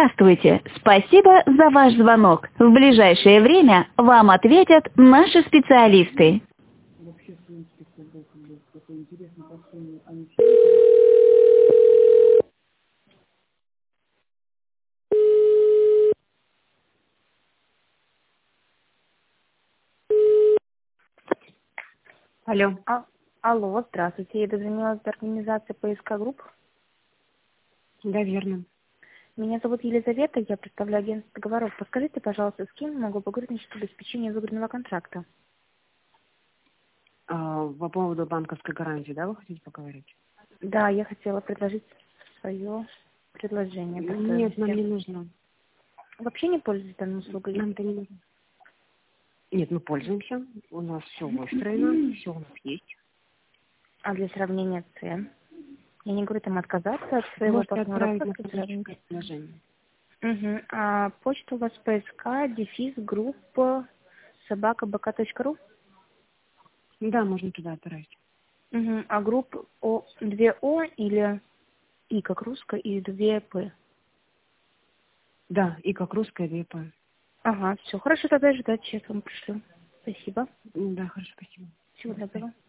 Здравствуйте! Спасибо за ваш звонок. В ближайшее время вам ответят наши специалисты. Алло. Алло, здравствуйте. Я дозвонилась до организации ПСК Групп. Да, верно. Меня зовут Елизавета, я представляю агентство договоров. Подскажите, пожалуйста, с кем могу поговорить насчет обеспечения выгодного контракта? По поводу банковской гарантии, да, вы хотите поговорить? Да, я хотела предложить свое предложение. по Нет, нам стоимости. не нужно. Вообще не пользуюсь данной услугой? Нам это не нужно. Нет, мы пользуемся. У нас все выстроено, все у нас есть. А для сравнения цен? Я не говорю там отказаться от своего Можете партнера, отправить на просто почту сравнить. предложение. Угу. А почта у вас ПСК, дефис, группа, собакабк.ру? Да, можно туда отправить. Угу. А группа 2О или И как русская и 2П? Да, и как русская, и по. Ага, все, хорошо, тогда ждать, сейчас вам пришлю. Спасибо. Да, хорошо, спасибо. Всего доброго.